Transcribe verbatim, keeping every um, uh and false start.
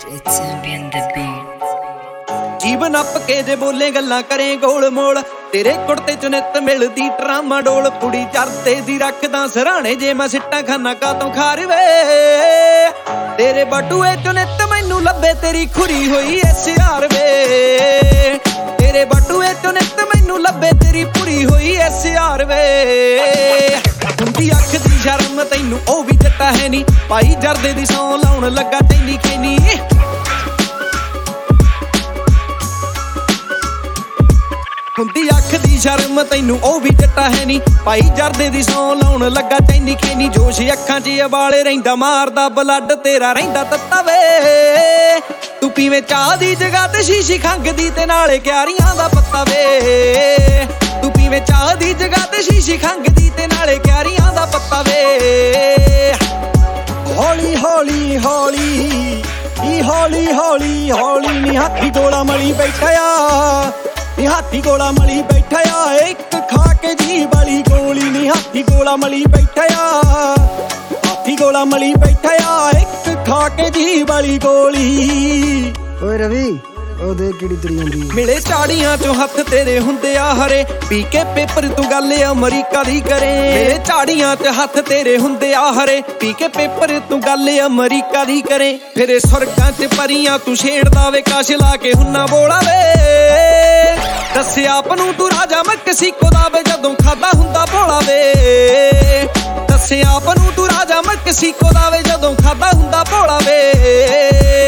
It's ambient the beat. ਜੀਵਨ ਅੱਪ ਕੇ ਜੇ ਬੋਲੇ ਗੱਲਾਂ ਕਰੇ ਗੋਲ ਮੋਲ ਤੇਰੇ ਕੁੜਤੇ ਚ ਨਿੱਤ ਮਿਲਦੀ ਟਰਾਮਾ ਡੋਲ ਕੁੜੀ ਚਰਤੇ ਦੀ ਰੱਖਦਾ ਸਰਾਣੇ ਜੇ ਮੈਂ ਸਿੱਟਾਂ ਖਾਨਾ ਕਾਤੋਂ ਖਾਰਵੇ ਤੇਰੇ ਬਟੂਏ ਚ ਨਿੱਤ ਮੈਨੂੰ ਲੱਭੇ ਤੇਰੀ ਖੁਰੀ ਹੋਈ ਐ ਸਿਆਰ ਵੇ ਤੇਰੇ ਬਟੂਏ ਚ ਨਿੱਤ ਮੈਨੂੰ ਲੱਭੇ ਤੇਰੀ ਪੂਰੀ ਹੋਈ ਐ ਸਿਆਰ ਵੇ ਹੁੰਦੀ ਅੱਖ ਦੀ ਸ਼ਰਮ ਤੈਨੂੰ ਉਹ ਵੀ ਜੱਟਾ ਹੈ ਨੀ ਭਾਈ ਜਰਦੇ ਦੀ ਸੌਂ ਲਾਉਣ ਲੱਗਾ ਤੈਨੀ ਖੈਨੀ ਹੁੰਦੀ ਅੱਖ ਦੀ ਸ਼ਰਮ ਤੈਨੂੰ ਉਹ ਵੀ ਜੱਟਾ ਹੈ ਨੀ ਭਾਈ ਜਰਦੇ ਦੀ ਸੌਂ ਲਾਉਣ ਲੱਗਾ ਤੈਨੀ ਖੈਨੀ ਜੋਸ਼ ਅੱਖਾਂ 'ਚ ਉਬਾਲੇ ਰਹਿੰਦਾ ਮਾਰਦਾ ਬਲੱਡ ਤੇਰਾ ਰਹਿੰਦਾ ਤੱਤਾ ਵੇ ਤੂੰ ਪੀਵੇਂ ਚਾਹ ਦੀ ਜਗ੍ਹਾ ਤੇ ਸ਼ੀਸ਼ੀ ਖੰਗਦੀ ਤੇ ਨਾਲੇ ਕਿਆਰੀਆਂ ਦਾ ਪੱਤਾ ਵੇ ਤੂੰ ਪੀਵੇਂ ਚਾਹ ਦੀ ਜਗ੍ਹਾ ਤੇ ਸ਼ੀਸ਼ੀ ਖੰਗਦੀ ਤੇ ਨਾਲੇ ਕਿਆਰੀਆਂ ਦਾ ਪੱਤਾ ਵੇ ਹੌਲੀ ਹੌਲੀ ਹੌਲੀ ਨੀ ਹੌਲੀ ਹੌਲੀ ਹੌਲੀ ਨੀ ਹਾਥੀ ਗੋਲਾ ਮਲੀ ਬੈਠਿਆ ਨੀ ਹਾਥੀ ਗੋਲਾ ਮਲੀ ਬੈਠਾ ਆ ਇੱਕ ਖਾ ਕੇ ਜੀ ਵਾਲੀ ਗੋਲੀ ਨੀ ਹਾਥੀ ਗੋਲਾ ਮਲੀ ਬੈਠਾ ਆ ਹਾਥੀ ਗੋਲਾ ਮਲੀ ਬੈਠਾ ਆ ਇੱਕ ਖਾ ਕੇ ਜੀ ਵਾਲੀ ਗੋਲੀ ਓਏ ਰਵੀ ਉਹ ਦੇ ਕਿਹੜੀ ਤਰੀ ਹੁੰਦੀ ਮਿਲੇ ਝਾੜੀਆਂ ਚੋਂ ਹੱਥ ਤੇਰੇ ਹੁੰਦੇ ਆ ਹਰੇ ਪੀ ਕੇ ਪੇਪਰ ਤੂੰ ਗੱਲ ਅਮਰੀਕਾ ਦੀ ਕਰੇ ਮਿਲੇ ਝਾੜੀਆਂ ਚ ਹੱਥ ਤੇਰੇ ਹੁੰਦੇ ਆ ਹਰੇ ਪੀ ਕੇ ਪੇਪਰ ਤੂੰ ਗੱਲ ਅਮਰੀਕਾ ਦੀ ਕਰੇ ਫਿਰੇ ਸੁਰਗਾਂ ਚ ਪਰੀਆਂ ਤੂੰ ਛੇੜਦਾ ਵੇ ਕਾਸ਼ ਲਾ ਕੇ ਹੁੰਨਾ ਬੋਲਾ ਵੇ ਦੱਸਿਆ ਆਪ ਨੂੰ ਤੂੰ ਰਾਜਾ ਮੈਕਸੀਕੋ ਦਾ ਵੇ ਜਦੋਂ ਖਾਦਾ ਹੁੰਦਾ ਭੋਲਾ ਵੇ ਦੱਸਿਆ ਆਪ ਨੂੰ ਤੂੰ ਰਾਜਾ ਮੈਕਸੀਕੋ ਦਾ ਵੇ ਜਦੋਂ ਖਾਦਾ ਹੁੰਦਾ ਭੋਲਾ ਵੇ